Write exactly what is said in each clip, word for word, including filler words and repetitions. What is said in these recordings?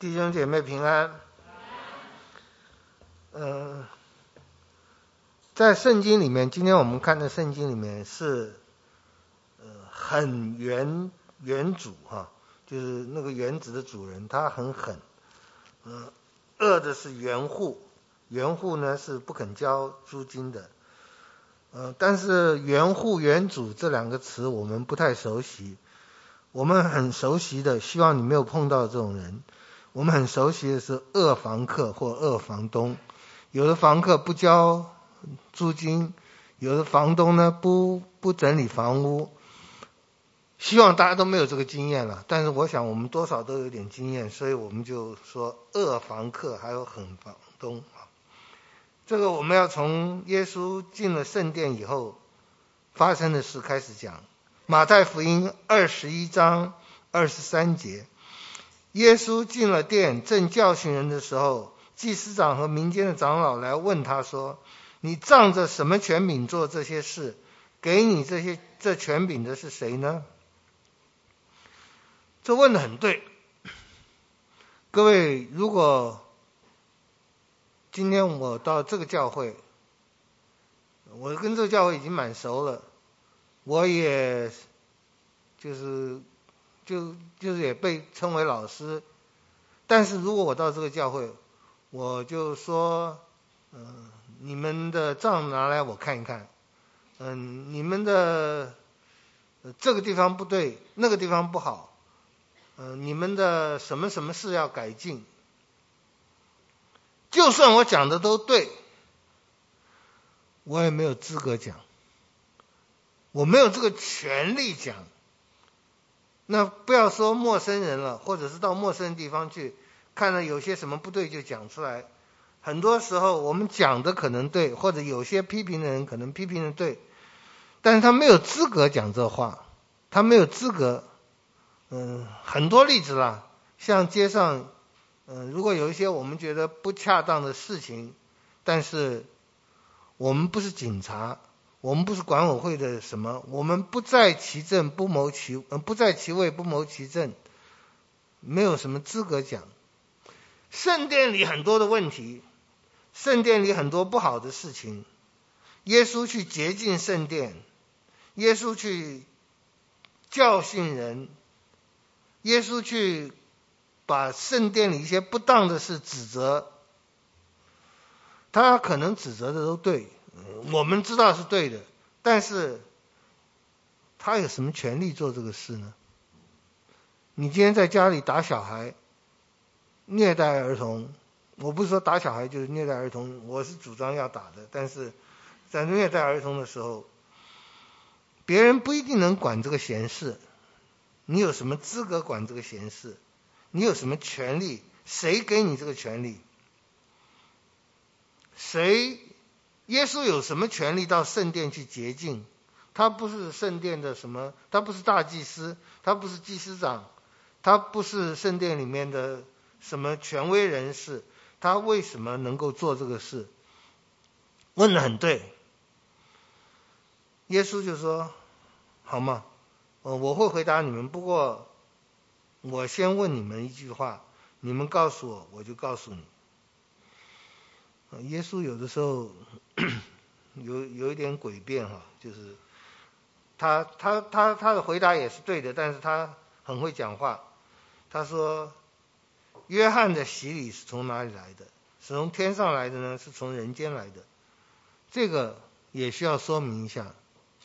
弟兄姐妹平安。嗯、呃，在圣经里面，今天我们看的圣经里面是，呃，很原原主哈，就是那个原子的主人，他很狠。嗯、呃，恶的是原户，原户呢是不肯交租金的。呃，但是原户原主这两个词我们不太熟悉，我们很熟悉的，希望你没有碰到这种人。我们很熟悉的是恶房客或恶房东，有的房客不交租金，有的房东呢不不整理房屋。希望大家都没有这个经验了，但是我想我们多少都有点经验，所以我们就说恶房客还有狠房东。这个我们要从耶稣进了圣殿以后发生的事开始讲。马太福音二十一章二十三节，耶稣进了殿，正教训人的时候，祭司长和民间的长老来问他说：“你仗着什么权柄做这些事？给你这些这权柄的是谁呢？”这问得很对。各位，如果今天我到这个教会，我跟这个教会已经蛮熟了，我也就是就就是也被称为老师，但是如果我到这个教会，我就说，嗯、呃，你们的账拿来我看一看，嗯、呃，你们的、呃、这个地方不对，那个地方不好，嗯、呃，你们的什么什么事要改进。就算我讲的都对，我也没有资格讲，我没有这个权利讲。那不要说陌生人了，或者是到陌生的地方去，看了有些什么不对就讲出来。很多时候我们讲的可能对，或者有些批评的人可能批评的对，但是他没有资格讲这话，他没有资格。嗯，很多例子啦，像街上，嗯，如果有一些我们觉得不恰当的事情，但是我们不是警察，我们不是管委会的什么，我们不在其政不谋其不在其位不谋其政，没有什么资格讲。圣殿里很多的问题，圣殿里很多不好的事情，耶稣去洁净圣殿，耶稣去教训人，耶稣去把圣殿里一些不当的事指责，他可能指责的都对，我们知道是对的，但是他有什么权利做这个事呢？你今天在家里打小孩，虐待儿童，我不是说打小孩就是虐待儿童，我是主张要打的，但是在虐待儿童的时候，别人不一定能管这个闲事，你有什么资格管这个闲事？你有什么权利？谁给你这个权利？谁？耶稣有什么权利到圣殿去洁净？他不是圣殿的什么，他不是大祭司，他不是祭司长，他不是圣殿里面的什么权威人士，他为什么能够做这个事？问得很对。耶稣就说：好吗，呃，我会回答你们，不过我先问你们一句话，你们告诉我，我就告诉你。呃、耶稣有的时候有有一点诡辩哈，就是他他他他的回答也是对的，但是他很会讲话。他说：约翰的洗礼是从哪里来的？是从天上来的呢？是从人间来的？这个也需要说明一下。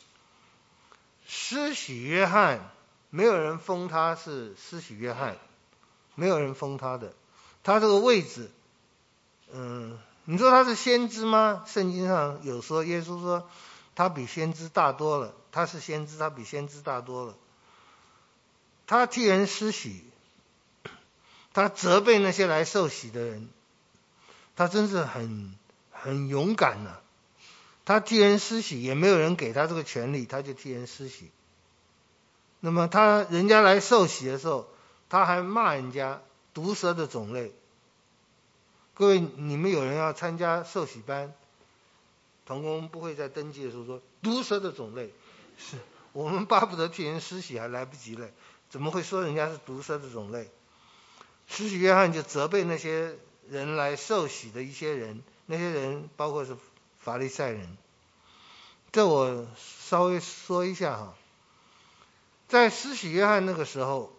施洗约翰，没有人封他是施洗约翰，没有人封他的。他这个位置，嗯，你说他是先知吗？圣经上有说，耶稣说他比先知大多了，他是先知，他比先知大多了。他替人施洗，他责备那些来受洗的人，他真是很很勇敢呐、啊。他替人施洗，也没有人给他这个权利，他就替人施洗。那么他人家来受洗的时候，他还骂人家毒蛇的种类。各位，你们有人要参加受洗班，同工不会在登记的时候说毒蛇的种类，是我们巴不得替人施洗还来不及了，怎么会说人家是毒蛇的种类？ 施洗约翰就责备那些人来受洗的一些人，那些人包括是法利赛人。这我稍微说一下哈，在施洗约翰那个时候，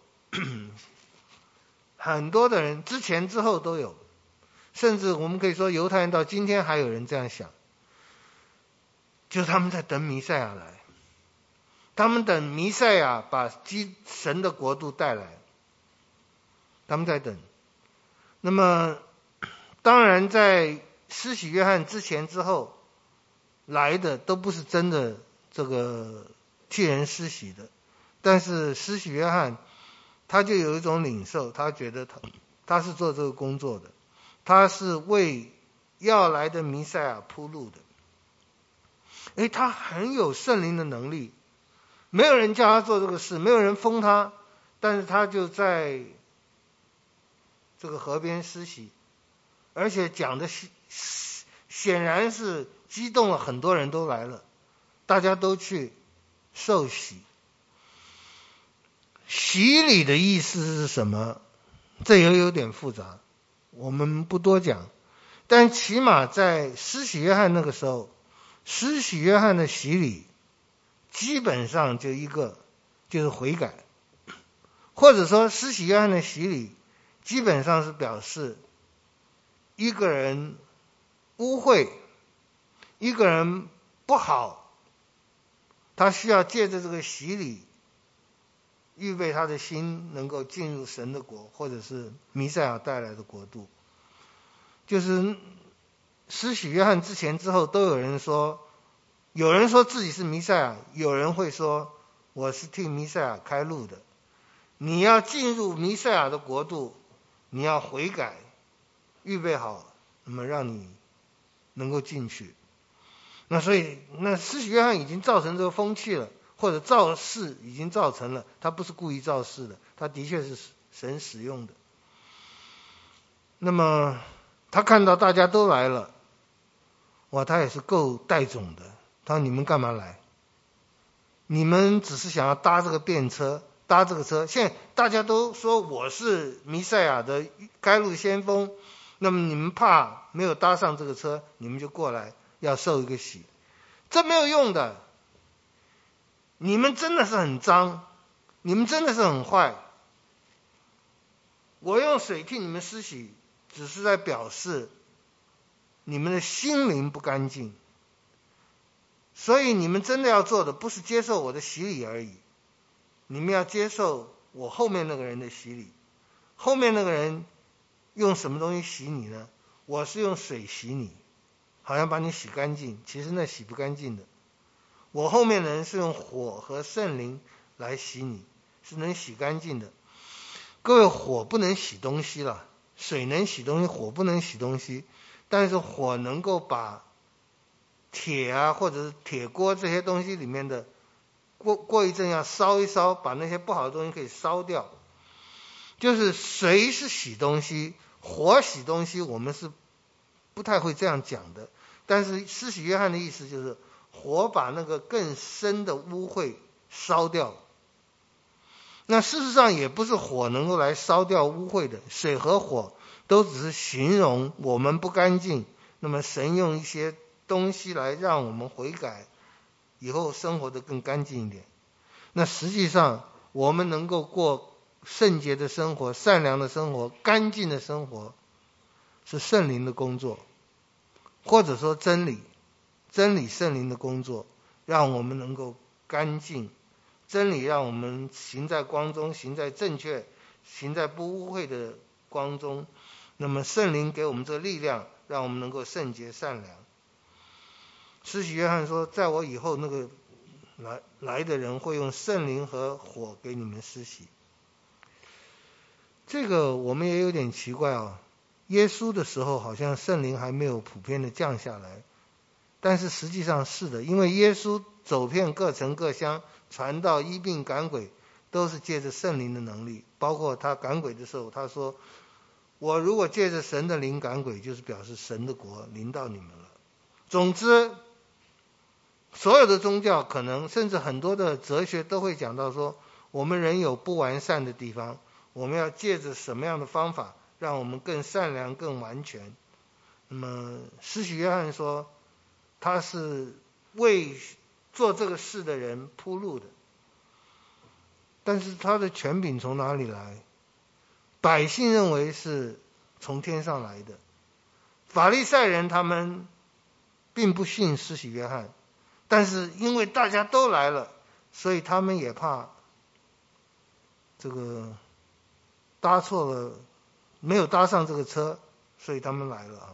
很多的人之前之后都有，甚至我们可以说犹太人到今天还有人这样想，就是他们在等弥赛亚来，他们等弥赛亚把基神的国度带来，他们在等。那么当然在施洗约翰之前之后来的都不是真的这个替人施洗的，但是施洗约翰他就有一种领受，他觉得他他是做这个工作的，他是为要来的弥赛亚铺路的。诶，他很有圣灵的能力，没有人叫他做这个事，没有人封他，但是他就在这个河边施洗，而且讲的显然是激动了很多人都来了，大家都去受洗。洗礼的意思是什么？这也有点复杂，我们不多讲。但起码在施洗约翰那个时候，施洗约翰的洗礼基本上就一个，就是悔改，或者说施洗约翰的洗礼基本上是表示一个人污秽，一个人不好，他需要借着这个洗礼预备他的心能够进入神的国，或者是弥赛亚带来的国度。就是施洗约翰之前之后都有人说，有人说自己是弥赛亚，有人会说我是替弥赛亚开路的。你要进入弥赛亚的国度，你要悔改，预备好，那么让你能够进去。那所以那施洗约翰已经造成这个风气了，或者造势已经造成了，他不是故意造势的，他的确是神使用的。那么他看到大家都来了，哇，他也是够带种的。他说：“你们干嘛来？你们只是想要搭这个便车，搭这个车。现在大家都说我是弥赛亚的开路先锋，那么你们怕没有搭上这个车，你们就过来要受一个洗，这没有用的。你们真的是很脏，你们真的是很坏。我用水替你们施洗，只是在表示你们的心灵不干净。所以你们真的要做的不是接受我的洗礼而已，你们要接受我后面那个人的洗礼。后面那个人用什么东西洗你呢？我是用水洗你，好像把你洗干净，其实那洗不干净的。我后面的人是用火和圣灵来洗你，是能洗干净的。各位，火不能洗东西了，水能洗东西，火不能洗东西，但是火能够把铁啊或者是铁锅这些东西里面的过过一阵要烧一烧，把那些不好的东西可以烧掉。就是水是洗东西，火洗东西，我们是不太会这样讲的。但是施洗约翰的意思就是火把那个更深的污秽烧掉。那事实上也不是火能够来烧掉污秽的，水和火都只是形容我们不干净，那么神用一些东西来让我们悔改，以后生活得更干净一点。那实际上我们能够过圣洁的生活、善良的生活、干净的生活，是圣灵的工作，或者说真理真理圣灵的工作，让我们能够干净。真理让我们行在光中，行在正确，行在不污秽的光中。那么圣灵给我们这个力量，让我们能够圣洁善良。施洗约翰说，在我以后那个来来的人会用圣灵和火给你们施洗。这个我们也有点奇怪啊，耶稣的时候好像圣灵还没有普遍的降下来，但是实际上是的，因为耶稣走遍各城各乡，传道医病赶鬼，都是借着圣灵的能力。包括他赶鬼的时候，他说我如果借着神的灵赶鬼，就是表示神的国临到你们了。总之所有的宗教可能甚至很多的哲学都会讲到说，我们人有不完善的地方， 我们要借着什么样的方法让我们更善良更完全。那么施洗约翰说他是为做这个事的人铺路的，但是他的权柄从哪里来？百姓认为是从天上来的，法利赛人他们并不信施洗约翰，但是因为大家都来了，所以他们也怕这个搭错了，没有搭上这个车，所以他们来了啊。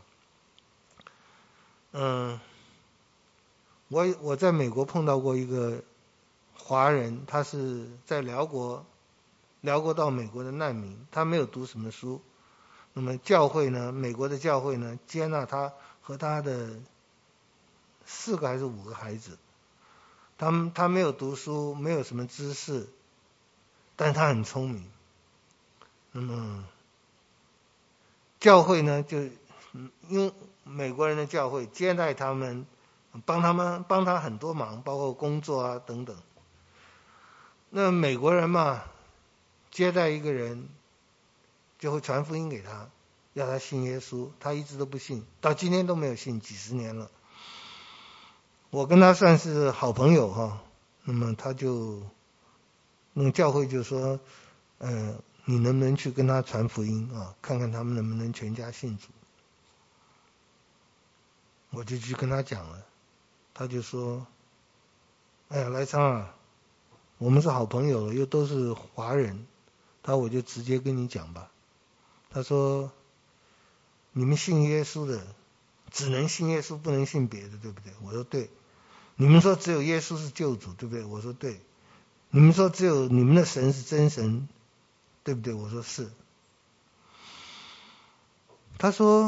嗯，我我在美国碰到过一个华人，他是在辽国，辽国到美国的难民，他没有读什么书。那么教会呢，美国的教会呢，接纳他和他的四个还是五个孩子。他们他没有读书，没有什么知识，但他很聪明。那么教会呢，就因为美国人的教会接待他们，帮他们帮他很多忙，包括工作啊等等。那美国人嘛，接待一个人就会传福音给他，要他信耶稣，他一直都不信，到今天都没有信，几十年了。我跟他算是好朋友哈，那么他就那个教会就说，嗯、呃，你能不能去跟他传福音啊，看看他们能不能全家信主。我就去跟他讲了，他就说，哎呀，来昌啊，我们是好朋友，又都是华人，他我就直接跟你讲吧。他说，你们信耶稣的只能信耶稣，不能信别的，对不对？我说对。你们说只有耶稣是救主，对不对？我说对。你们说只有你们的神是真神，对不对？我说是。他说，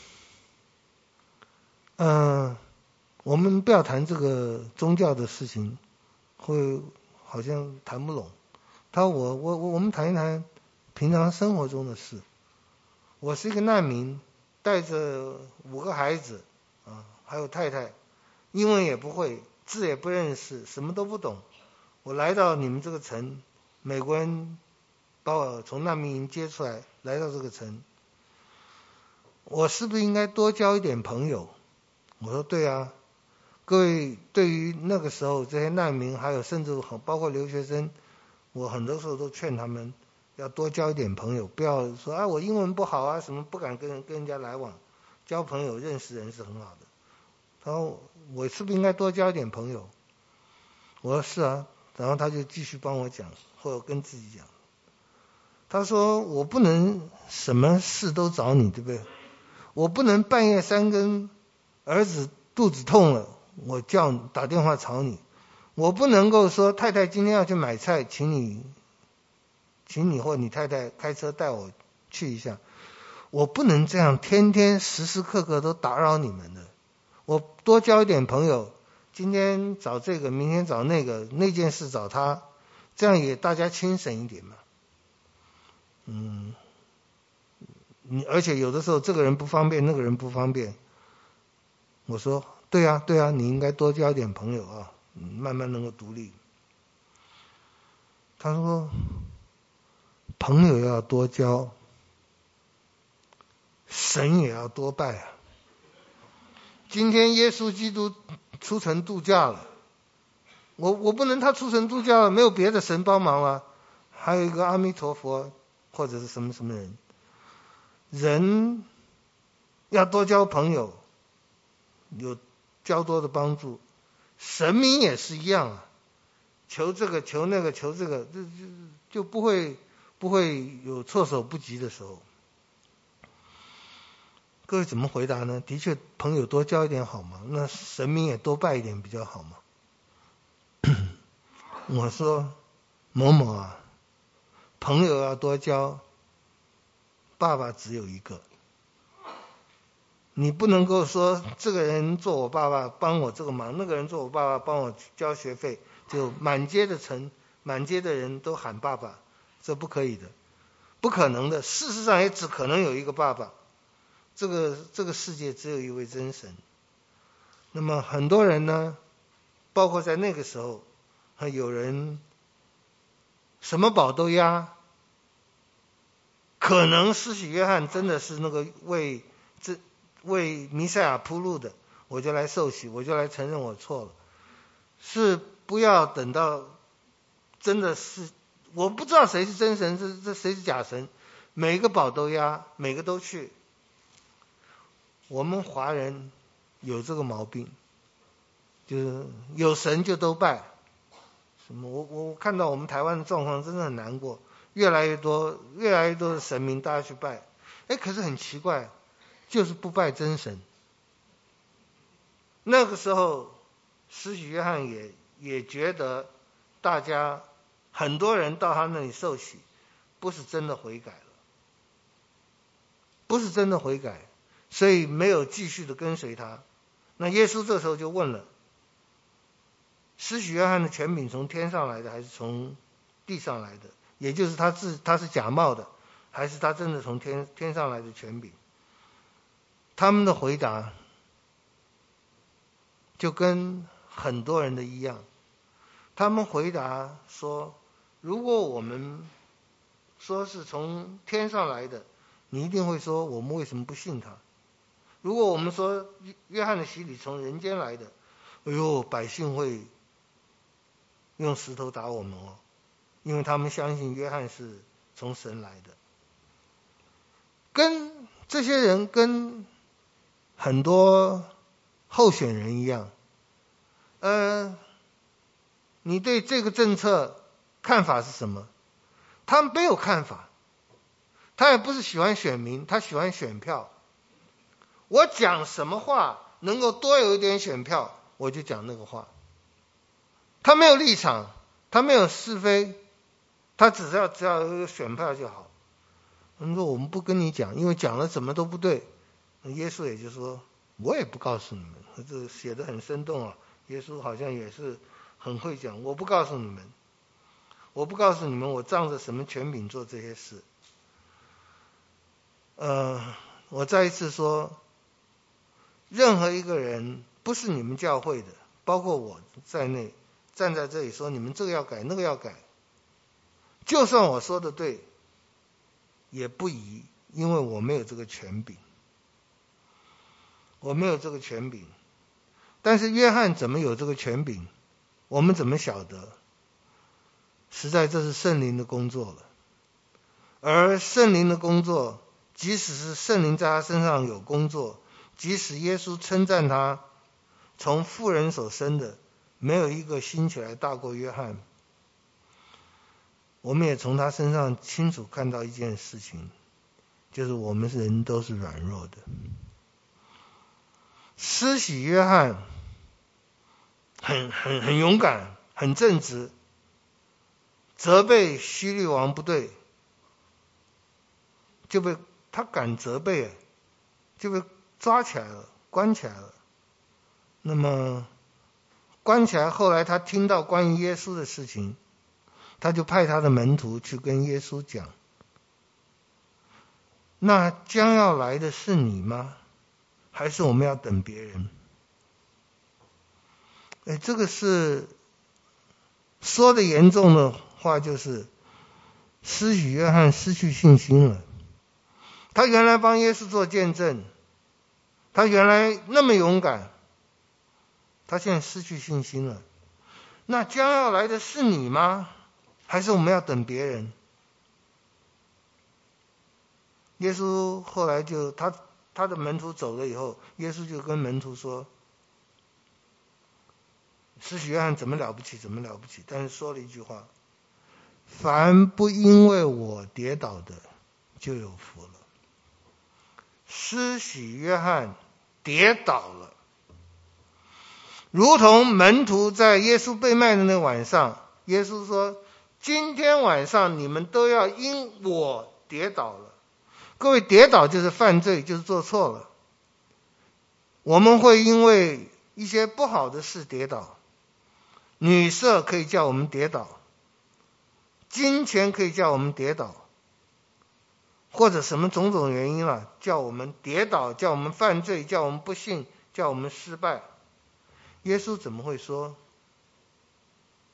嗯、呃，我们不要谈这个宗教的事情，会好像谈不拢。他说我我我我们谈一谈平常生活中的事。我是一个难民，带着五个孩子啊，还有太太，英文也不会，字也不认识，什么都不懂。我来到你们这个城，美国人把我从难民营接出来，来到这个城，我是不是应该多交一点朋友？我说对啊。各位，对于那个时候这些难民，还有甚至包括留学生，我很多时候都劝他们要多交一点朋友，不要说啊我英文不好啊，什么不敢跟跟人家来往。交朋友认识人是很好的。他说我是不是应该多交一点朋友？我说是啊。然后他就继续帮我讲，或者跟自己讲。他说我不能什么事都找你，对不对？我不能半夜三更儿子肚子痛了，我叫你打电话吵你。我不能够说太太今天要去买菜，请你请你或你太太开车带我去一下。我不能这样天天时时刻刻都打扰你们的。我多交一点朋友，今天找这个，明天找那个，那件事找他，这样也大家轻省一点嘛。嗯，你而且有的时候这个人不方便，那个人不方便。我说对啊对啊，你应该多交点朋友啊，慢慢能够独立。他说朋友要多交，神也要多拜啊。今天耶稣基督出城度假了，我我不能他出城度假了，没有别的神帮忙了，还有一个阿弥陀佛或者是什么什么人。人要多交朋友，有较多的帮助。神明也是一样啊，求这个求那个求这个，就就就不会不会有措手不及的时候。各位怎么回答呢？的确，朋友多交一点好吗？那神明也多拜一点比较好吗？我说某某啊，朋友要多交，爸爸只有一个。你不能够说这个人做我爸爸帮我这个忙，那个人做我爸爸帮我交学费，就满街的城满街的人都喊爸爸，这不可以的，不可能的。事实上也只可能有一个爸爸，这个这个世界只有一位真神。那么很多人呢，包括在那个时候，有人什么宝都押， 可能施洗约翰真的是那个为这为弥赛亚铺路的，我就来受洗，我就来承认我错了。是不要等到真的是，我不知道谁是真神，这这谁是假神，每个宝都压，每个都去。我们华人有这个毛病，就是有神就都拜。什么？我我看到我们台湾的状况真的很难过，越来越多越来越多的神明大家去拜，哎，可是很奇怪，就是不拜真神。那个时候，施洗约翰也也觉得，大家很多人到他那里受洗，不是真的悔改了，不是真的悔改，所以没有继续的跟随他。那耶稣这时候就问了：施洗约翰的权柄从天上来的，还是从地上来的？也就是他自他是假冒的，还是他真的从天天上来的权柄？他们的回答就跟很多人的一样，他们回答说：如果我们说是从天上来的，你一定会说我们为什么不信他？如果我们说约翰的洗礼从人间来的，哎呦，百姓会用石头打我们哦，因为他们相信约翰是从神来的。跟这些人跟很多候选人一样，呃，你对这个政策看法是什么？他没有看法，他也不是喜欢选民，他喜欢选票。我讲什么话能够多有一点选票，我就讲那个话。他没有立场，他没有是非，他只要只要有一个选票就好。他们说我们不跟你讲，因为讲了什么都不对。耶稣也就说，我也不告诉你们。这写得很生动啊，耶稣好像也是很会讲，我不告诉你们，我不告诉你们我仗着什么权柄做这些事。呃，我再一次说，任何一个人不是你们教会的，包括我在内，站在这里说你们这个要改那个要改，就算我说的对也不宜，因为我没有这个权柄，我没有这个权柄。但是约翰怎么有这个权柄，我们怎么晓得？实在这是圣灵的工作了。而圣灵的工作，即使是圣灵在他身上有工作，即使耶稣称赞他从妇人所生的没有一个兴起来大过约翰，我们也从他身上清楚看到一件事情，就是我们人都是软弱的。施洗约翰很很很勇敢，很正直，责备希律王不对，就被他敢责备，就被抓起来了，关起来了。那么关起来，后来他听到关于耶稣的事情，他就派他的门徒去跟耶稣讲，那将要来的是你吗？还是我们要等别人？哎，这个是说的严重的话，就是施洗约翰失去信心了。他原来帮耶稣做见证，他原来那么勇敢，他现在失去信心了。那将要来的是你吗？还是我们要等别人？耶稣后来就他他的门徒走了以后，耶稣就跟门徒说，施洗约翰怎么了不起怎么了不起，但是说了一句话，凡不因为我跌倒的就有福了。施洗约翰跌倒了，如同门徒在耶稣被卖的那晚上，耶稣说，今天晚上你们都要因我跌倒了。各位，跌倒就是犯罪，就是做错了。我们会因为一些不好的事跌倒，女色可以叫我们跌倒，金钱可以叫我们跌倒，或者什么种种原因了，叫我们跌倒，叫我们犯罪，叫我们不幸，叫我们失败。耶稣怎么会说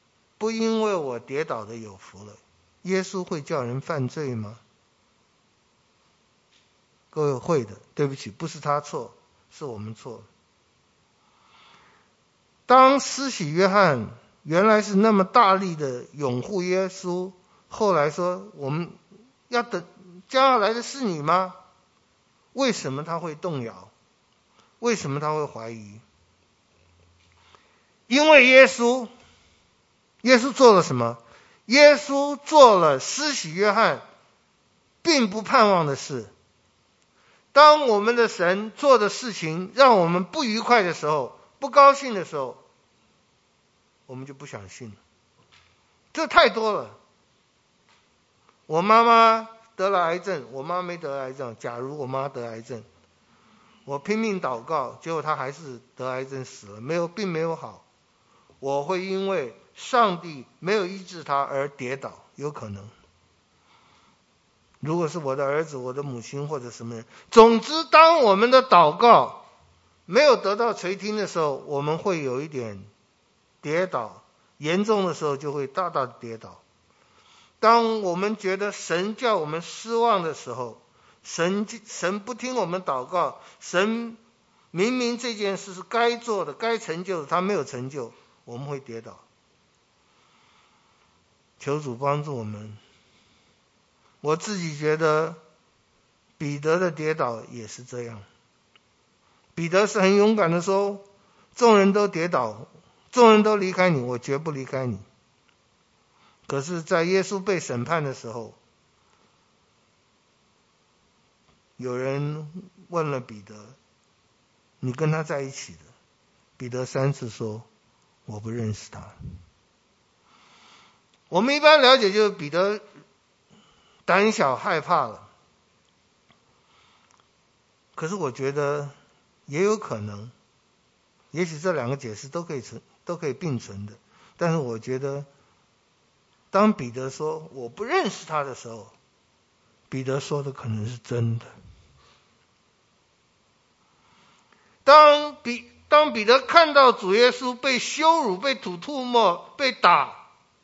不因为我跌倒的有福了？耶稣会叫人犯罪吗？ 各位会的，对不起，不是他错，是我们错。当施洗约翰原来是那么大力的拥护耶稣，后来说我们要等将要来的是你吗？为什么他会动摇？为什么他会怀疑？因为耶稣，耶稣做了什么？耶稣做了施洗约翰并不盼望的事。当我们的神做的事情让我们不愉快的时候，不高兴的时候，我们就不相信了。这太多了。我妈妈得了癌症，我妈没得癌症。假如我妈得癌症，我拼命祷告，结果她还是得癌症死了，没有，并没有好。我会因为上帝没有医治她而跌倒，有可能。如果是我的儿子、我的母亲或者什么人，总之，当我们的祷告没有得到垂听的时候，我们会有一点跌倒，严重的时候就会大大的跌倒。当我们觉得神叫我们失望的时候，神神不听我们祷告，神明明这件事是该做的、该成就的，他没有成就，我们会跌倒。求主帮助我们。我自己觉得彼得的跌倒也是这样。彼得是很勇敢的说，众人都跌倒，众人都离开你，我绝不离开你。可是在耶稣被审判的时候，有人问了彼得，你跟他在一起的？彼得三次说，我不认识他。我们一般了解就是彼得胆小害怕了。可是我觉得也有可能，也许这两个解释都可以存，都可以并存的。但是我觉得当彼得说我不认识他的时候，彼得说的可能是真的。当彼当彼得看到主耶稣被羞辱、被吐唾沫、被打，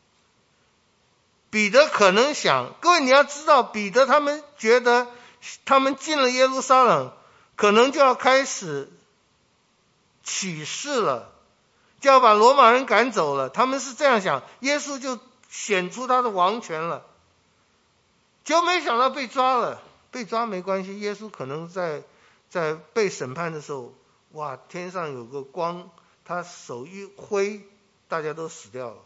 彼得可能想，各位你要知道，彼得他们觉得他们进了耶路撒冷，可能就要开始起事了，就要把罗马人赶走了。他们是这样想，耶稣就显出他的王权了。结果没想到被抓了，被抓没关系，耶稣可能在在被审判的时候，哇，天上有个光，他手一挥，大家都死掉了。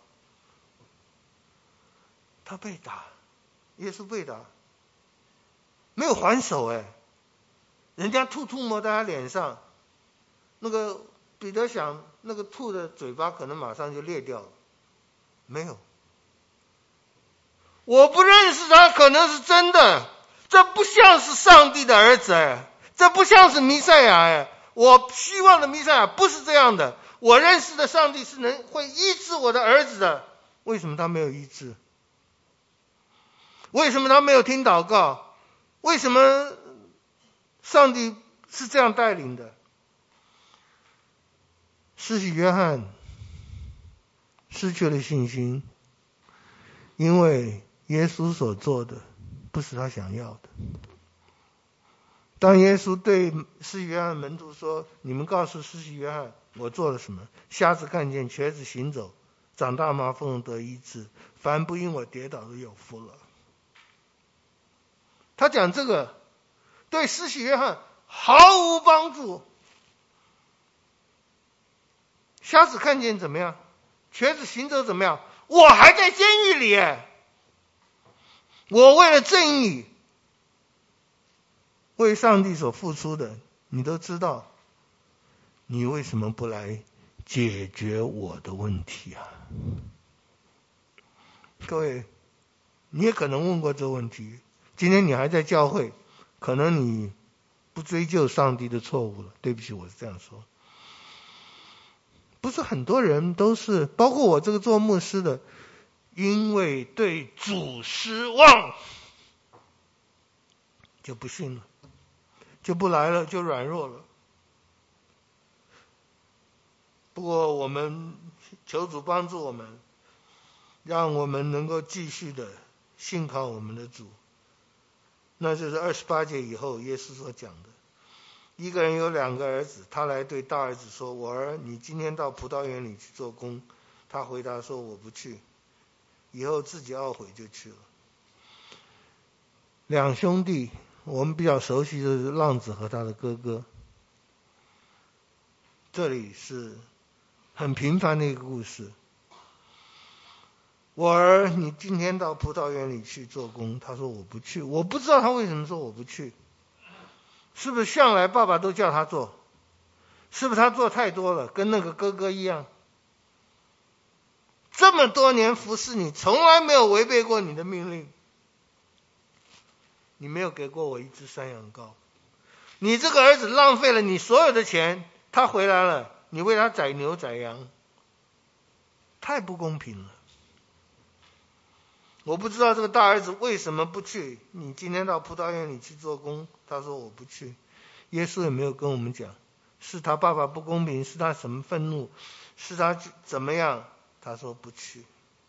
他被打，耶稣被打，没有还手哎，人家吐吐沫在他脸上，那个彼得想，那个吐的嘴巴可能马上就裂掉了，没有。我不认识他，可能是真的，这不像是上帝的儿子哎，这不像是弥赛亚哎，我希望的弥赛亚不是这样的，我认识的上帝是能会医治我的儿子的，为什么他没有医治？为什么他没有听祷告？为什么上帝是这样带领的？施洗约翰失去了信心，因为耶稣所做的不是他想要的。当耶稣对施洗约翰门徒说，你们告诉施洗约翰我做了什么，瞎子看见，瘸子行走，长大麻风得医治，凡不因我跌倒的有福了。他讲这个对施洗约翰毫无帮助。瞎子看见怎么样？瘸子行走怎么样？我还在监狱里耶，我为了正义，为上帝所付出的，你都知道，你为什么不来解决我的问题啊？各位，你也可能问过这个问题，今天你还在教会，可能你不追究上帝的错误了，对不起，我是这样说。不是很多人都是，包括我这个做牧师的，因为对主失望，就不信了，就不来了，就软弱了。不过我们求主帮助我们，让我们能够继续的信靠我们的主， 那就是二十八节以后耶稣所讲的。一个人有两个儿子，他来对大儿子说：我儿，你今天到葡萄园里去做工。他回答说：我不去。以后自己懊悔就去了。两兄弟，我们比较熟悉的是浪子和他的哥哥。这里是很平凡的一个故事。我儿，你今天到葡萄园里去做工。他说我不去。我不知道他为什么说我不去。是不是向来爸爸都叫他做？是不是他做太多了，跟那个哥哥一样？这么多年服侍你，从来没有违背过你的命令。你没有给过我一只山羊羔。你这个儿子浪费了你所有的钱，他回来了，你为他宰牛宰羊，太不公平了。我不知道这个大儿子为什么不去。你今天到葡萄园里去做工。他说我不去。耶稣也没有跟我们讲是他爸爸不公平，是他什么愤怒，是他怎么样。他说不去。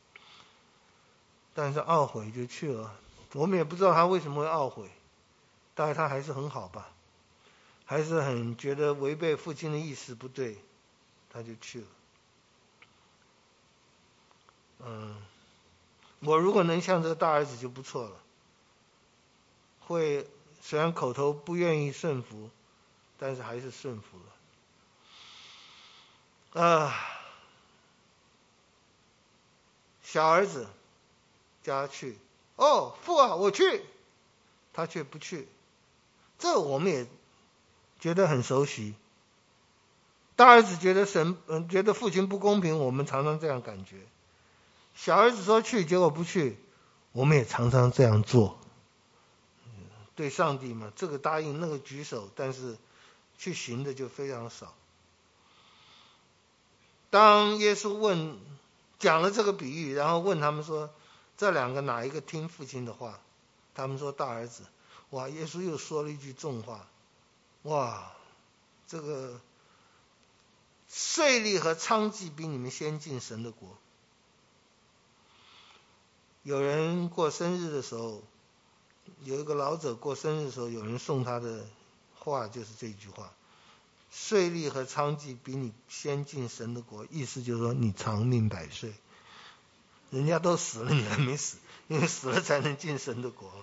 但是懊悔就去了。我们也不知道他为什么会懊悔，大概他还是很好吧，还是很觉得违背父亲的意思不对，他就去了。嗯，我如果能像这个大儿子就不错了，会虽然口头不愿意顺服，但是还是顺服了。啊，小儿子叫他去，哦，父啊，我去，他却不去。这我们也觉得很熟悉。大儿子觉得神，嗯，觉得父亲不公平，我们常常这样感觉。小儿子说去，结果不去，我们也常常这样做。对上帝嘛，这个答应，那个举手，但是去行的就非常少。当耶稣问，讲了这个比喻，然后问他们说，这两个哪一个听父亲的话？他们说大儿子。哇，耶稣又说了一句重话。哇，这个税吏和娼妓比你们先进神的国。有人过生日的时候，有一个老者过生日的时候，有人送他的话就是这句话：税吏和娼妓比你先进神的国。意思就是说你长命百岁，人家都死了，你还没死，因为死了才能进神的国。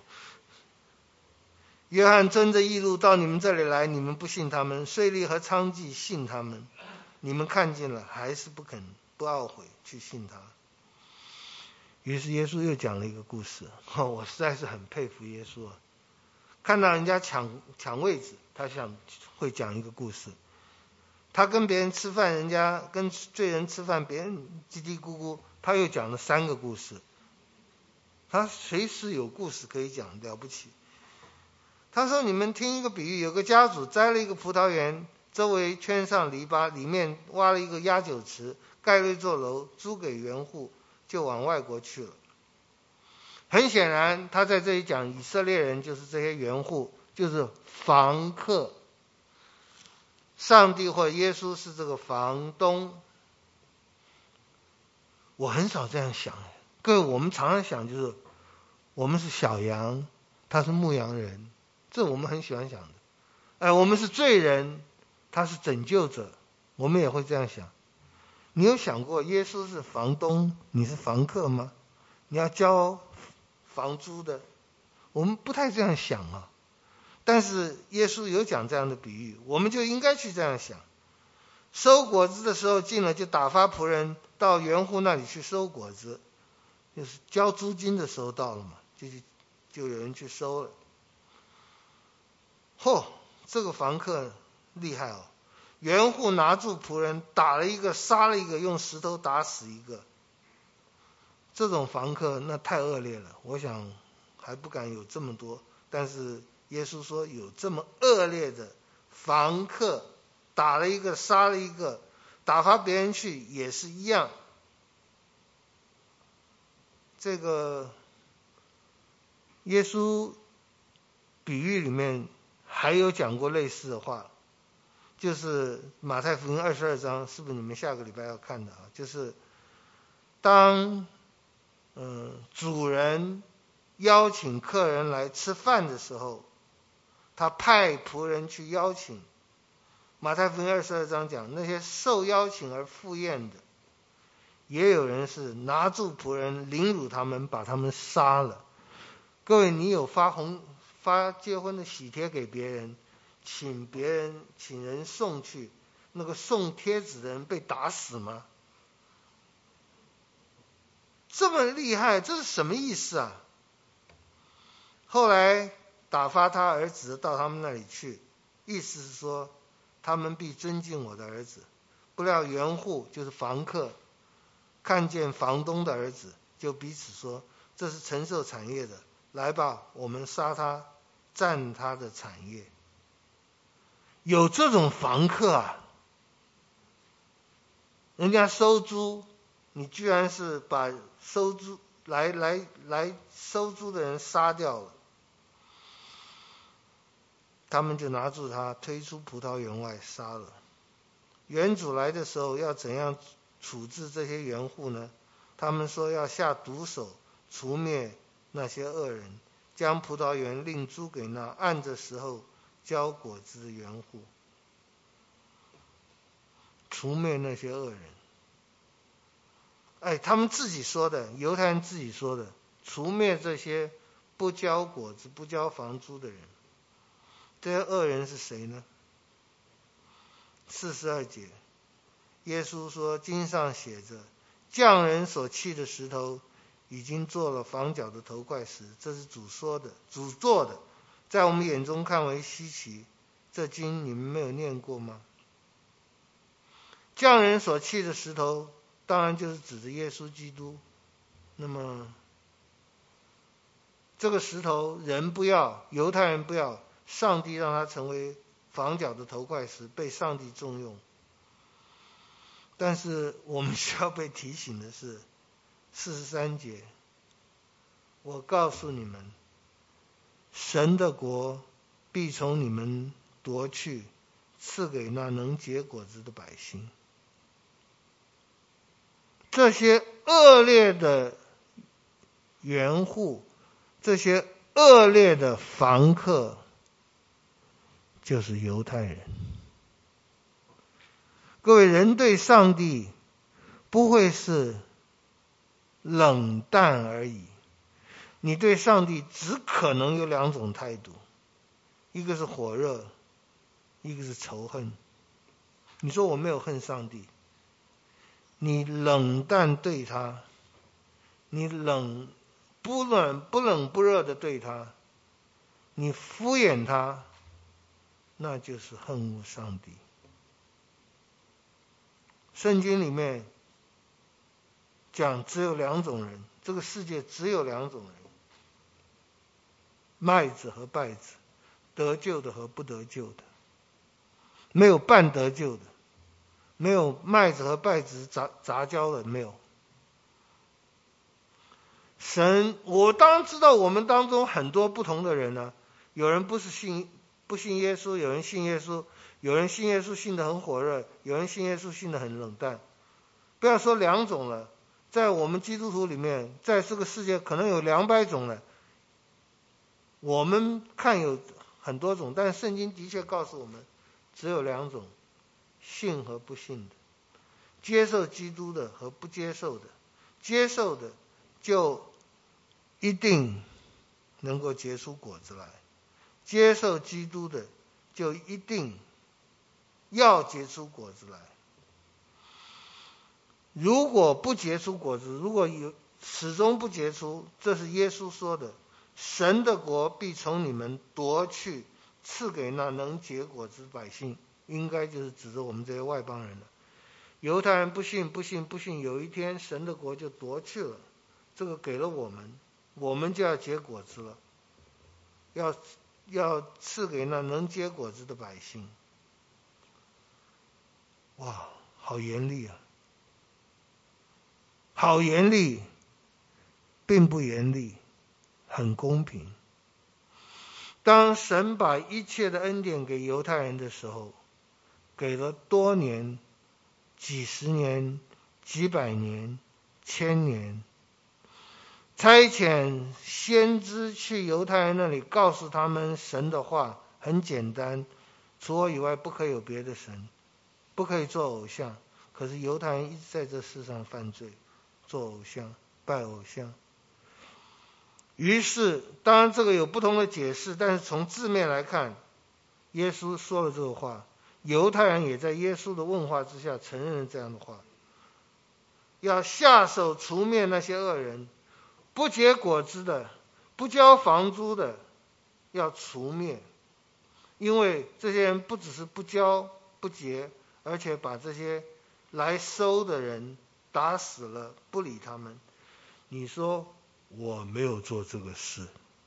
约翰遵着义路到你们这里来，你们不信他们；税吏和娼妓信他们，你们看见了还是不肯不懊悔去信他。于是耶稣又讲了一个故事，哦，我实在是很佩服耶稣啊！看到人家抢抢位置，他想会讲一个故事。他跟别人吃饭，人家跟罪人吃饭，别人叽叽咕咕，他又讲了三个故事。他随时有故事可以讲，了不起。他说：“你们听一个比喻，有个家主栽了一个葡萄园，周围圈上篱笆，里面挖了一个压酒池，盖了一座楼，租给园户，就往外国去了。”很显然，他在这里讲以色列人就是这些园户，就是房客。上帝或耶稣是这个房东。我很少这样想，各位，我们常常想就是我们是小羊，他是牧羊人。这我们很喜欢想的，哎，我们是罪人，他是拯救者，我们也会这样想。你有想过耶稣是房东，你是房客吗？你要交房租的，我们不太这样想啊。但是耶稣有讲这样的比喻，我们就应该去这样想。收果子的时候近了，就打发仆人到园户那里去收果子，就是交租金的时候到了嘛，就就有人去收了。嚯、哦，这个房客厉害哦！园户拿住仆人，打了一个，杀了一个，用石头打死一个。这种房客那太恶劣了，我想还不敢有这么多。但是耶稣说有这么恶劣的房客，打了一个，杀了一个，打发别人去也是一样。这个耶稣比喻里面还有讲过类似的话，就是马太福音二十二章，是不是你们下个礼拜要看的啊？就是当嗯主人邀请客人来吃饭的时候，他派仆人去邀请。马太福音二十二章讲，那些受邀请而赴宴的，也有人是拿住仆人，凌辱他们，把他们杀了。各位，你有发红发结婚的喜帖给别人，请别人请人送去，那个送贴纸的人被打死吗？这么厉害，这是什么意思啊？后来打发他儿子到他们那里去，意思是说他们必尊敬我的儿子。不料园户就是房客看见房东的儿子，就彼此说，这是承受产业的，来吧，我们杀他，占他的产业。有这种房客啊，人家收租，你居然是把收租来来来收租的人杀掉了。他们就拿住他，推出葡萄园外杀了。园主来的时候要怎样处置这些园户呢？他们说要下毒手，除灭那些恶人，将葡萄园另租给那按着时候交果子的园户，除灭那些恶人。哎，他们自己说的，犹太人自己说的，除灭这些不交果子、不交房租的人。这些恶人是谁呢？四十二节，耶稣说，经上写着，匠人所砌的石头已经做了房角的头块石，这是主说的，主做的，在我们眼中看为稀奇。这经你们没有念过吗？匠人所砌的石头当然就是指着耶稣基督。那么这个石头人不要，犹太人不要，上帝让它成为房角的头块石，被上帝重用。但是我们需要被提醒的是，四十三节，我告诉你们，神的国必从你们夺去，赐给那能结果子的百姓。这些恶劣的园户，这些恶劣的房客，就是犹太人。各位，人对上帝不会是冷淡而已，你对上帝只可能有两种态度，一个是火热，一个是仇恨。你说我没有恨上帝，你冷淡对他，你冷不冷不冷不热的对他，你敷衍他，那就是恨恶上帝。圣经里面讲只有两种人，这个世界只有两种人，麦子和稗子，得救的和不得救的，没有半得救的，没有麦子和稗子杂杂交的，没有。神，我当然知道我们当中很多不同的人呢、啊，有人不是信不信耶稣，有人信耶稣，有人信耶稣信得很火热，有人信耶稣信得很冷淡。不要说两种了，在我们基督徒里面，在这个世界可能有两百种了。我们看有很多种，但圣经的确告诉我们，只有两种，信和不信的，接受基督的和不接受的。接受的就一定能够结出果子来，接受基督的就一定要结出果子来。如果不结出果子，如果有始终不结出，这是耶稣说的，神的国必从你们夺去，赐给那能结果子的百姓，应该就是指着我们这些外邦人了。犹太人不信不信不信，有一天神的国就夺去了，这个给了我们，我们就要结果子了，要要赐给那能结果子的百姓。哇，好严厉啊！好严厉，并不严厉，很公平。当神把一切的恩典给犹太人的时候，给了多年、几十年、几百年、千年， 差遣先知去犹太人那里，告诉他们神的话很简单，除我以外不可以有别的神，不可以做偶像。可是犹太人一直在这世上犯罪，做偶像，拜偶像。于是当然这个有不同的解释，但是从字面来看，耶稣说了这个话，犹太人也在耶稣的问话之下承认了这样的话，要下手除灭那些恶人，不结果子的，不交房租的，要除灭。因为这些人不只是不交不结，而且把这些来收的人打死了，不理他们。你说我没有做这个事，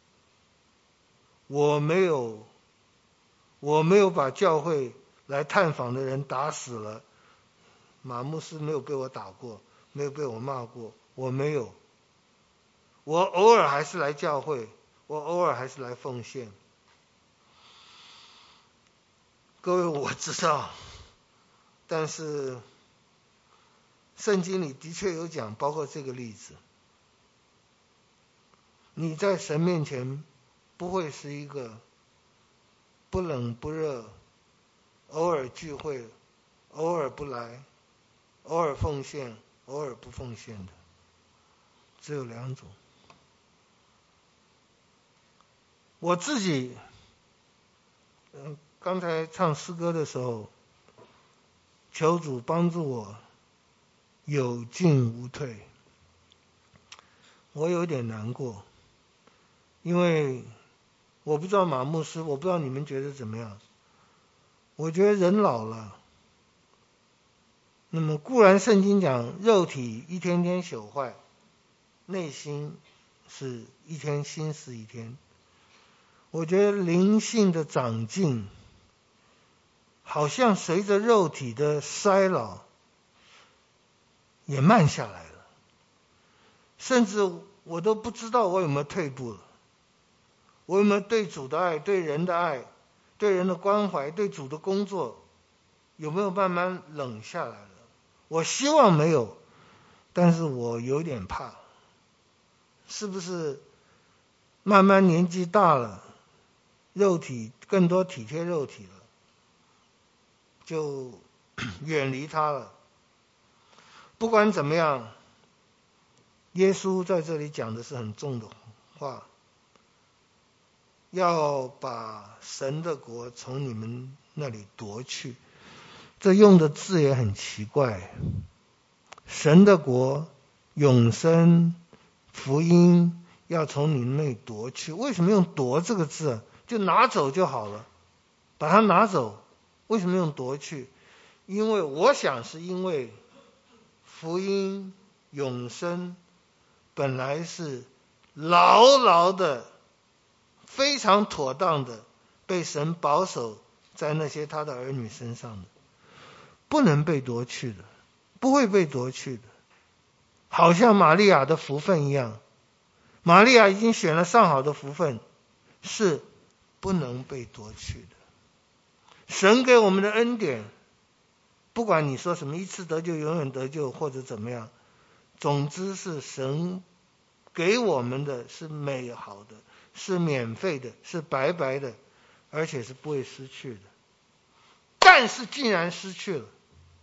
我没有我没有把教会来探访的人打死了，马牧师没有被我打过，没有被我骂过，我没有。我偶尔还是来教会，我偶尔还是来奉献。各位，我知道，但是圣经里的确有讲，包括这个例子，你在神面前不会是一个不冷不热，偶尔聚会，偶尔不来，偶尔奉献，偶尔不奉献的，只有两种。我自己，嗯，刚才唱诗歌的时候，求主帮助我有进无退。我有点难过，因为我不知道马牧师，我不知道你们觉得怎么样。我觉得人老了，那么固然圣经讲肉体一天天朽坏，内心是一天新似一天。我觉得灵性的长进好像随着肉体的衰老也慢下来了，甚至我都不知道我有没有退步了，我有没有对主的爱，对人的爱，对人的关怀，对主的工作有没有慢慢冷下来了。我希望没有，但是我有点怕，是不是慢慢年纪大了，肉体更多体贴肉体了，就远离他了。不管怎么样，耶稣在这里讲的是很重的话，要把神的国从你们那里夺去。这用的字也很奇怪，神的国、永生、福音要从你们那里夺去。为什么用夺这个字？就拿走就好了，把它拿走。为什么用夺去？因为我想是因为福音、永生本来是牢牢的、非常妥当的被神保守在那些他的儿女身上的，不能被夺去的，不会被夺去的。好像玛利亚的福分一样，玛利亚已经选了上好的福分，是不能被夺去的。神给我们的恩典，不管你说什么一次得救永远得救或者怎么样，总之是神给我们的是美好的，是免费的，是白白的，而且是不会失去的。但是竟然失去了，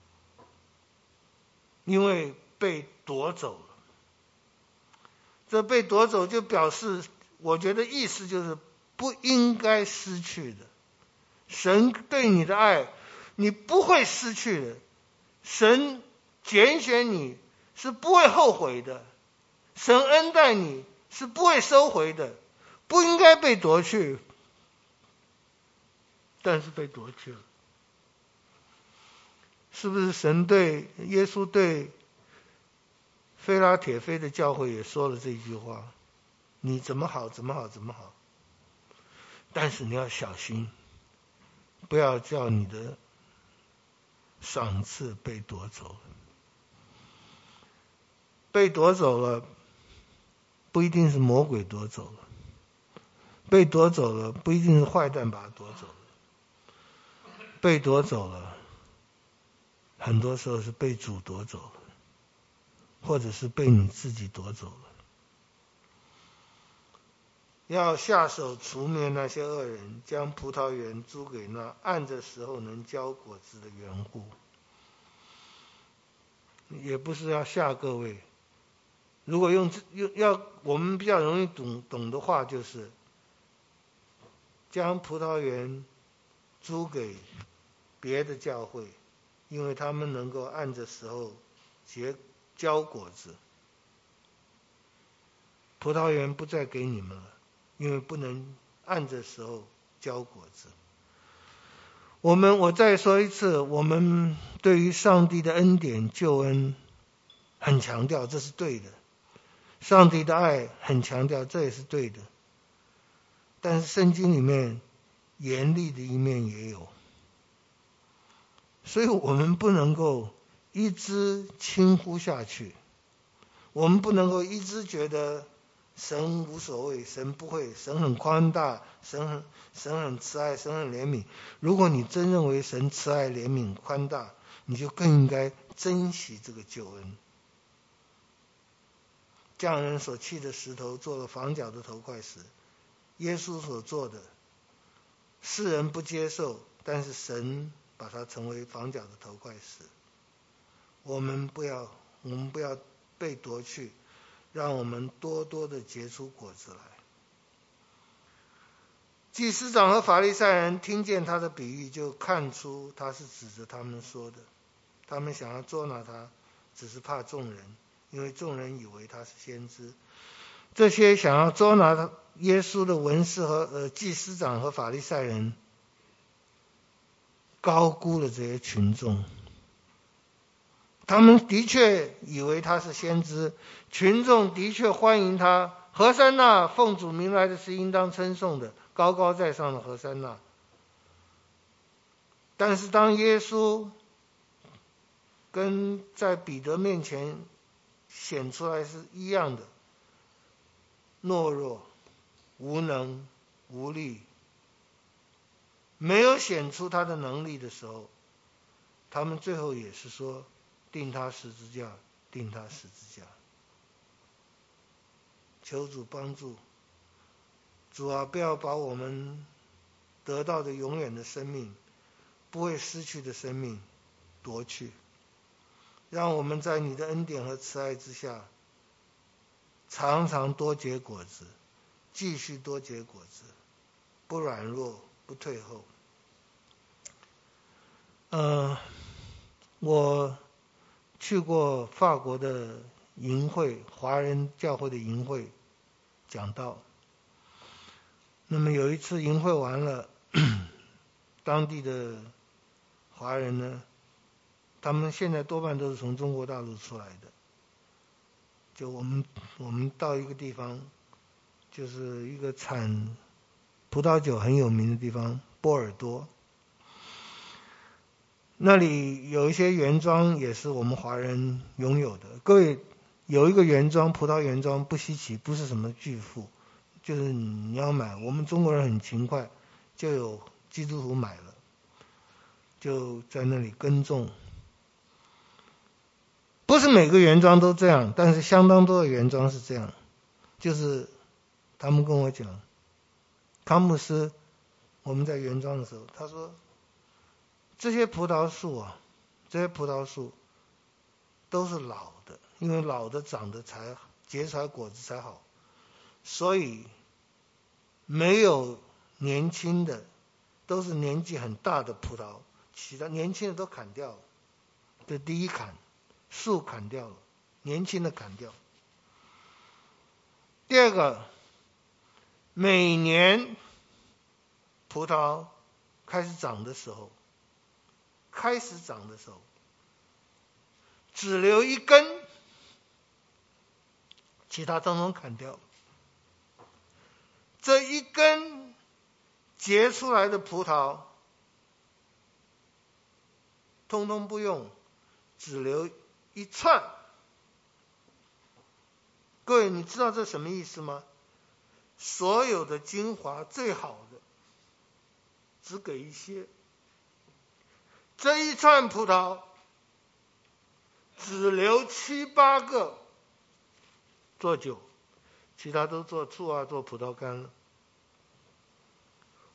因为被夺走了。这被夺走就表示，我觉得意思就是不应该失去的。神对你的爱你不会失去的，神拣选你是不会后悔的，神恩待你是不会收回的，不应该被夺去，但是被夺去了。是不是神对耶稣对非拉铁非的教会也说了这句话，你怎么好怎么好怎么好，但是你要小心，不要叫你的赏赐被夺走了。被夺走了不一定是魔鬼夺走了，被夺走了不一定是坏蛋把它夺走了，被夺走了很多时候是被主夺走了，或者是被你自己夺走了。 要下手除灭那些恶人，将葡萄园租给那按着时候能交果子的园户。也不是要吓各位，如果用用要我们比较容易懂懂的话，就是将葡萄园租给别的教会，因为他们能够按着时候结交果子。葡萄园不再给你们了，因为不能按着时候交果子。我们我再说一次，我们对于上帝的恩典救恩很强调，这是对的。上帝的爱很强调，这也是对的。但是圣经里面严厉的一面也有，所以我们不能够一直轻忽下去，我们不能够一直觉得神无所谓，神不会，神很宽大，神很神很慈爱，神很怜悯。如果你真认为神慈爱、怜悯、宽大，你就更应该珍惜这个救恩。匠人所砌的石头做了房角的头块石，耶稣所做的，世人不接受，但是神把它成为房角的头块石。我们不要，我们不要被夺去，让我们多多的结出果子来。祭司长和法利赛人听见他的比喻，就看出他是指着他们说的。他们想要捉拿他，只是怕众人，因为众人以为他是先知。这些想要捉拿耶稣的文士和呃祭司长和法利赛人，高估了这些群众。他们的确以为他是先知，群众的确欢迎他。何珊那，奉主名来的是应当称颂的，高高在上的何珊那。但是当耶稣跟在彼得面前显出来是一样的，懦弱、无能、无力，没有显出他的能力的时候，他们最后也是说钉他十字架，钉他十字架。求主帮助，主啊，不要把我们得到的永远的生命，不会失去的生命夺去，让我们在你的恩典和慈爱之下，常常多结果子，继续多结果子，不软弱，不退后。呃，我去过法国的营会，华人教会的营会讲道。那么有一次营会完了，当地的华人呢，他们现在多半都是从中国大陆出来的。就我们我们到一个地方，就是一个产葡萄酒很有名的地方，波尔多。那里有一些园庄也是我们华人拥有的。各位，有一个园庄，葡萄园庄不稀奇，不是什么巨富，就是你要买，我们中国人很勤快，就有基督徒买了，就在那里耕种。不是每个园庄都这样，但是相当多的园庄是这样。就是他们跟我讲，康姆斯，我们在园庄的时候，他说这些葡萄树啊，这些葡萄树都是老的，因为老的长得才结出来果子才好，所以没有年轻的，都是年纪很大的葡萄，其他年轻的都砍掉了。这第一砍，树砍掉了，年轻的砍掉。第二个，每年葡萄开始长的时候，开始长的时候，只留一根，其他通通砍掉。这一根结出来的葡萄，通通不用，只留一串。各位，你知道这什么意思吗？所有的精华最好的，只给一些。这一串葡萄只留七八个做酒，其他都做醋啊，做葡萄干了。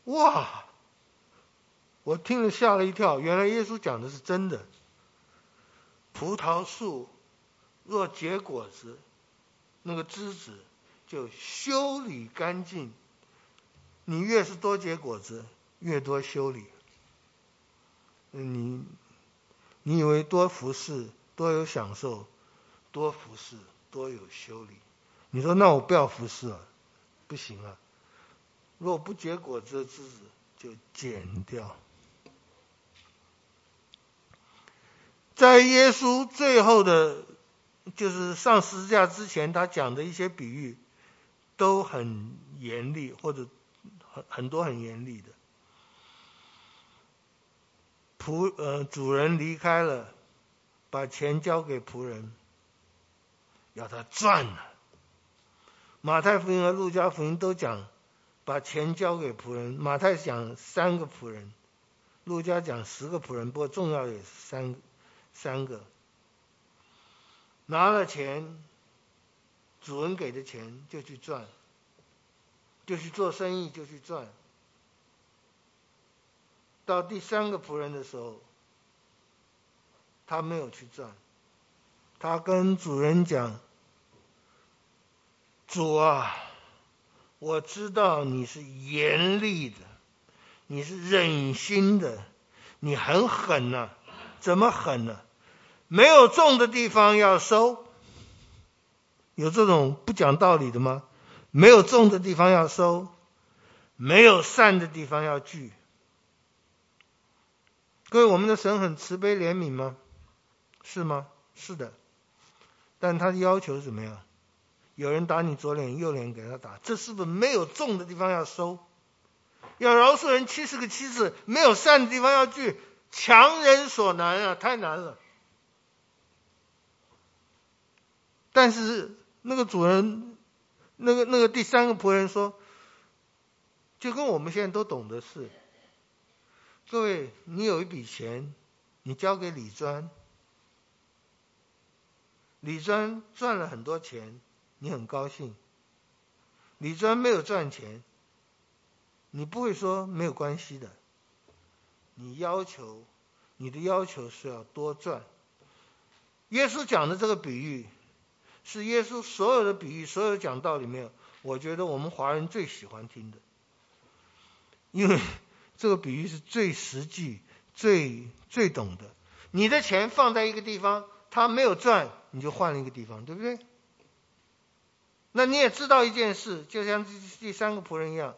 哇！我听了吓了一跳，原来耶稣讲的是真的。葡萄树若结果子，那个枝子就修理干净。你越是多结果子，越多修理。你你以为多服侍，多有享受，多服侍，多有修理。你说那我不要服侍了，不行啊！如果不结果子的枝子就剪掉。在耶稣最后的，就是上十字架之前，他讲的一些比喻都很严厉，或者很很多很严厉的。仆呃主人离开了，把钱交给仆人，要他赚了。马太福音和路加福音都讲把钱交给仆人，马太讲三个仆人，路加讲十个仆人，不过重要也是三个三个。拿了钱，主人给的钱就去赚，就去做生意，就去赚。到第三个仆人的时候，他没有去赚，他跟主人讲：主啊，我知道你是严厉的，你是忍心的，你很狠呐、啊，怎么狠呢、啊？没有种的地方要收，有这种不讲道理的吗？没有种的地方要收，没有善的地方要聚。各位，我们的神很慈悲怜悯吗？是吗？是的。但他的要求是怎么样？有人打你左脸右脸给他打，这是不是没有种的地方要收？要饶恕人七十个七次，没有善的地方要聚，强人所难啊，太难了。但是那个主人，那个那个第三个仆人说，就跟我们现在都懂的是，各位，你有一笔钱，你交给李专，李专赚了很多钱，你很高兴。李专没有赚钱，你不会说没有关系的。你要求，你的要求是要多赚。耶稣讲的这个比喻，是耶稣所有的比喻，所有的讲道里面，我觉得我们华人最喜欢听的，因为这个比喻是最实际、最最懂的。你的钱放在一个地方，他没有赚，你就换了一个地方，对不对？那你也知道一件事，就像第三个仆人一样，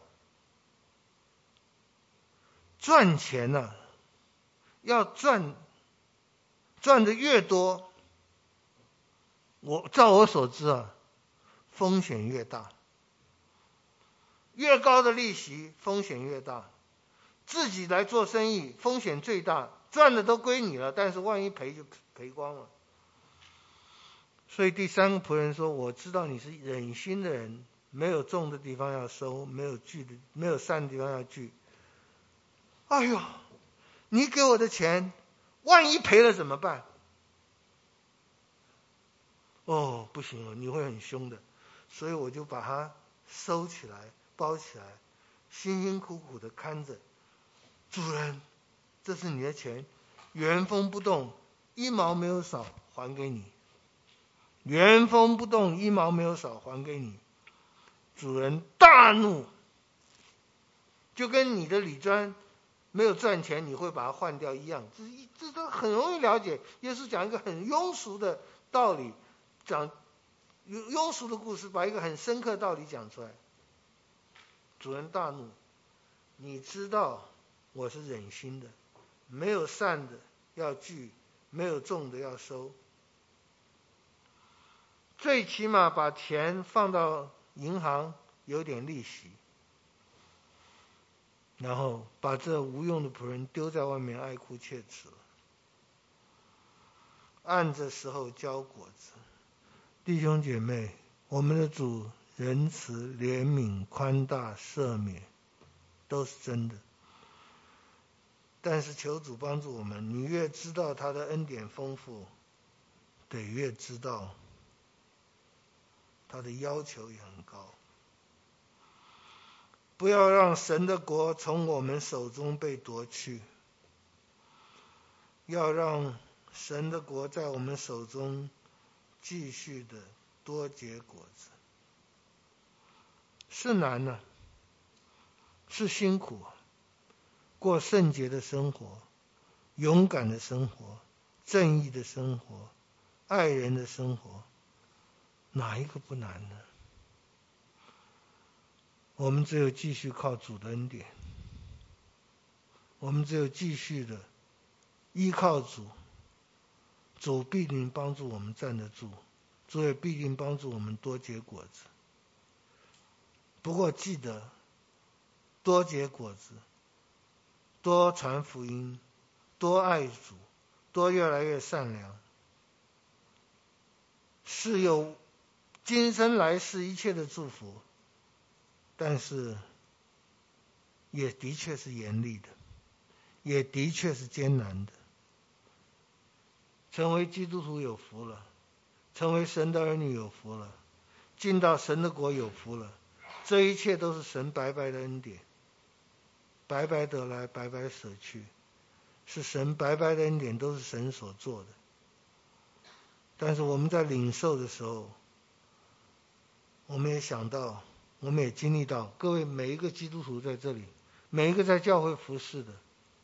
赚钱呢、啊，要赚赚的越多，我照我所知啊，风险越大，越高的利息风险越大。自己来做生意风险最大，赚的都归你了，但是万一赔就赔光了。所以第三个仆人说，我知道你是忍心的人，没有种的地方要收，没有聚的没有散的地方要聚。哎呦，你给我的钱万一赔了怎么办？哦，不行了，你会很凶的，所以我就把它收起来包起来，辛辛苦苦的看着。主人，这是你的钱，原封不动，一毛没有少还给你，原封不动，一毛没有少还给你。主人大怒，就跟你的李专没有赚钱，你会把它换掉一样，这这都很容易了解。耶稣讲一个很庸俗的道理，讲庸俗的故事，把一个很深刻的道理讲出来。主人大怒，你知道我是忍心的，没有善的要聚，没有种的要收。最起码把钱放到银行有点利息，然后把这无用的仆人丢在外面哀哭切齿了。按着时候交果子。弟兄姐妹，我们的主仁慈、怜悯、宽大、赦免都是真的，但是求主帮助我们，你越知道他的恩典丰富，得越知道他的要求也很高。 不要让神的国从我们手中被夺去，要让神的国在我们手中继续的多结果子。是难呢、啊，是辛苦，过圣洁的生活，勇敢的生活，正义的生活，爱人的生活，哪一个不难呢？我们只有继续靠主的恩典，我们只有继续的依靠主，主必定帮助我们站得住，主也必定帮助我们多结果子。不过记得，多结果子，多传福音，多爱主，多越来越善良，是有今生来世一切的祝福，但是也的确是严厉的，也的确是艰难的。成为基督徒有福了，成为神的儿女有福了，进到神的国有福了，这一切都是神白白的恩典，白白得来，白白舍去，是神白白的恩典，都是神所做的。但是我们在领受的时候，我们也想到，我们也经历到，各位每一个基督徒在这里，每一个在教会服侍的，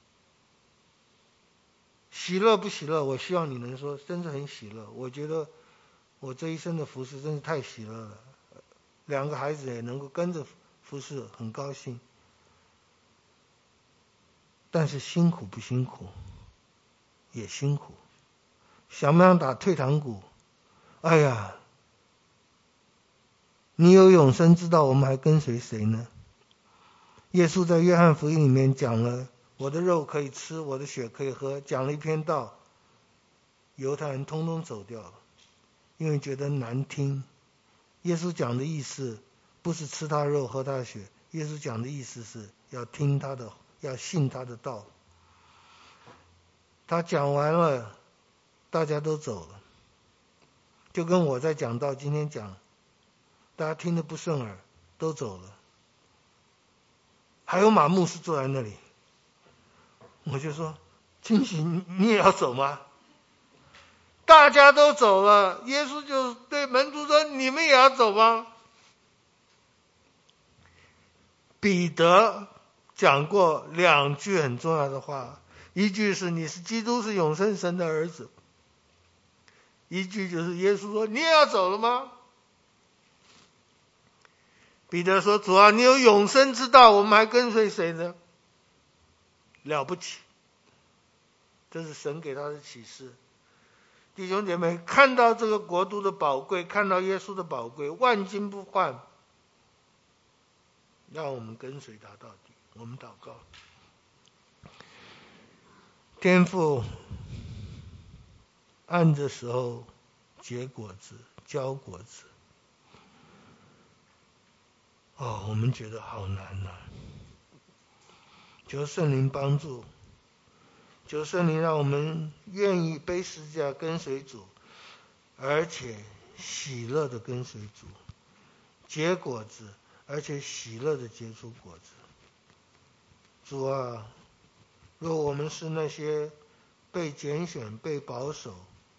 喜乐不喜乐？我希望你能说，真是很喜乐。我觉得我这一生的服侍真是太喜乐了，两个孩子也能够跟着服侍，很高兴。但是辛苦不辛苦？也辛苦。想不想打退堂鼓？哎呀，你有永生之道，我们还跟随谁呢？耶稣在约翰福音里面讲了，我的肉可以吃，我的血可以喝，讲了一篇道，犹太人通通走掉了，因为觉得难听。耶稣讲的意思不是吃他肉喝他的血，耶稣讲的意思是要听他的，要信他的道。他讲完了，大家都走了，就跟我在讲道，今天讲，大家听得不顺耳，都走了。还有马牧师坐在那里，我就说：清醒，你也要走吗？大家都走了，耶稣就对门徒说：你们也要走吗？彼得讲过两句很重要的话，一句是你是基督，是永生神的儿子，一句就是耶稣说：你也要走了吗？彼得说：主啊，你有永生之道，我们还跟随谁呢？了不起，这是神给他的启示。弟兄姐妹，看到这个国度的宝贵，看到耶稣的宝贵，万金不换，让我们跟随他到底。我们祷告。天父，按着时候结果子，交果子。哦，我们觉得好难呐、啊！求圣灵帮助，求圣灵让我们愿意背十字架跟随主，而且喜乐的跟随主，结果子，而且喜乐的结出果子。主啊，若我们是那些被拣选、被保守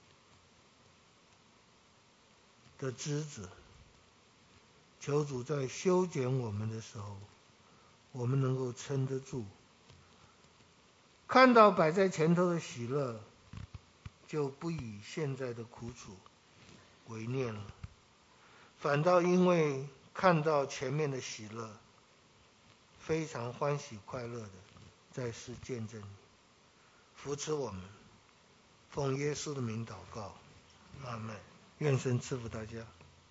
的枝子，求主在修剪我们的时候，我们能够撑得住，看到摆在前头的喜乐，就不以现在的苦楚为念了，反倒因为看到前面的喜乐，非常欢喜快乐的在世见证你。扶持我们，奉耶稣的名祷告，阿们。愿神赐福大家。